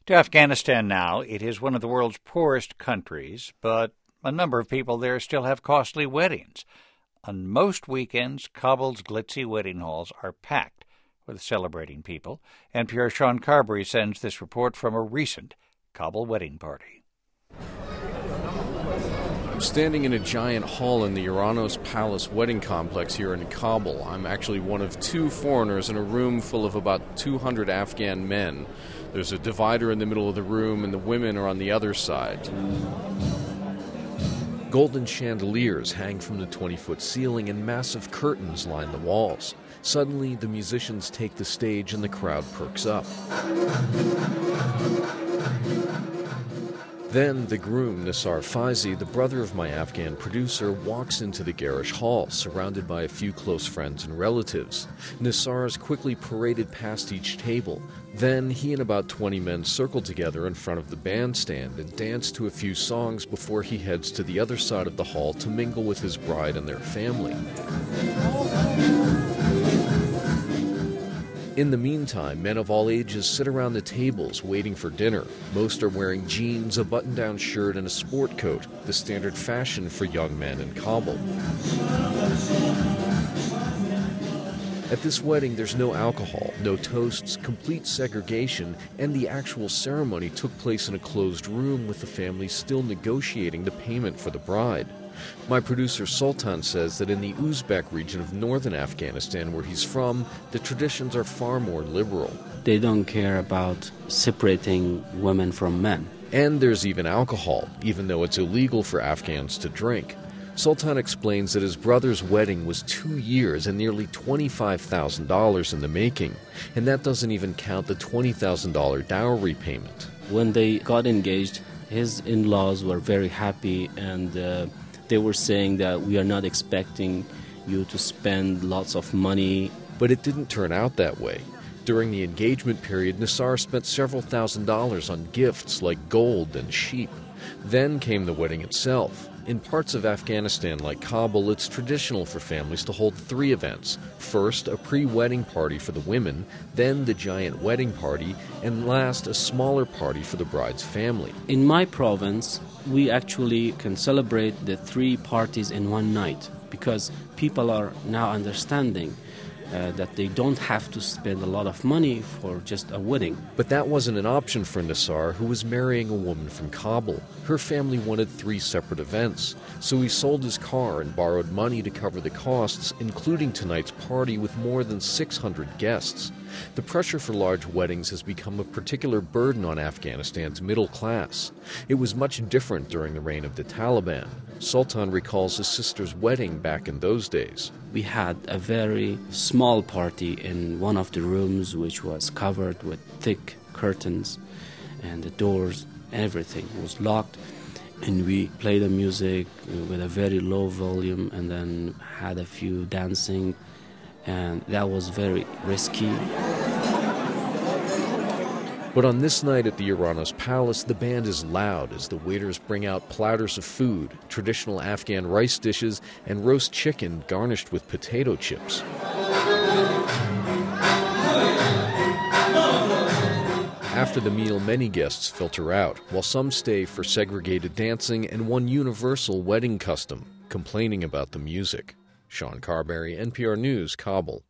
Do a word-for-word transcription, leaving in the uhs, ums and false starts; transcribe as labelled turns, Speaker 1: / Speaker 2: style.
Speaker 1: To Afghanistan now. It is one of the world's poorest countries, but a number of people there still have costly weddings. On most weekends, Kabul's glitzy wedding halls are packed with celebrating people. N P R's Sean Carberry sends this report from a recent Kabul wedding party.
Speaker 2: I'm standing in a giant hall in the Uranos Palace wedding complex here in Kabul. I'm actually one of two foreigners in a room full of about two hundred Afghan men. There's a divider in the middle of the room, and the women are on the other side. Golden chandeliers hang from the twenty-foot ceiling, and massive curtains line the walls. Suddenly, the musicians take the stage, and the crowd perks up. Then the groom, Nisar Faizi, the brother of my Afghan producer, walks into the garish hall, surrounded by a few close friends and relatives. Nisar is quickly paraded past each table. Then he and about twenty men circle together in front of the bandstand and dance to a few songs before he heads to the other side of the hall to mingle with his bride and their family. In the meantime, men of all ages sit around the tables waiting for dinner. Most are wearing jeans, a button-down shirt, and a sport coat, the standard fashion for young men in Kabul. At this wedding, there's no alcohol, no toasts, complete segregation, and the actual ceremony took place in a closed room with the family still negotiating the payment for the bride. My producer Sultan says that in the Uzbek region of northern Afghanistan, where he's from, the traditions are far more liberal.
Speaker 3: They don't care about separating women from men.
Speaker 2: And there's even alcohol, even though it's illegal for Afghans to drink. Sultan explains that his brother's wedding was two years and nearly twenty-five thousand dollars in the making, and that doesn't even count the twenty thousand dollars dowry payment.
Speaker 3: When they got engaged, his in-laws were very happy, and uh, they were saying that we are not expecting you to spend lots of money.
Speaker 2: But it didn't turn out that way. During the engagement period, Nisar spent several thousand dollars on gifts like gold and sheep. Then came the wedding itself. In parts of Afghanistan like Kabul, it's traditional for families to hold three events. First, a pre-wedding party for the women, then the giant wedding party, and last, a smaller party for the bride's family.
Speaker 3: In my province, we actually can celebrate the three parties in one night because people are now understanding Uh, that they don't have to spend a lot of money for just a wedding.
Speaker 2: But that wasn't an option for Nisar, who was marrying a woman from Kabul. Her family wanted three separate events, so he sold his car and borrowed money to cover the costs, including tonight's party with more than six hundred guests. The pressure for large weddings has become a particular burden on Afghanistan's middle class. It was much different during the reign of the Taliban. Sultan recalls his sister's wedding back in those days.
Speaker 3: We had a very small party in one of the rooms, which was covered with thick curtains, and the doors, everything was locked. And we played the music with a very low volume and then had a few dancing, and that was very risky.
Speaker 2: But on this night at the Uranos Palace, the band is loud as the waiters bring out platters of food, traditional Afghan rice dishes, and roast chicken garnished with potato chips. After the meal, many guests filter out, while some stay for segregated dancing and one universal wedding custom, complaining about the music. Sean Carberry, N P R News, Kabul.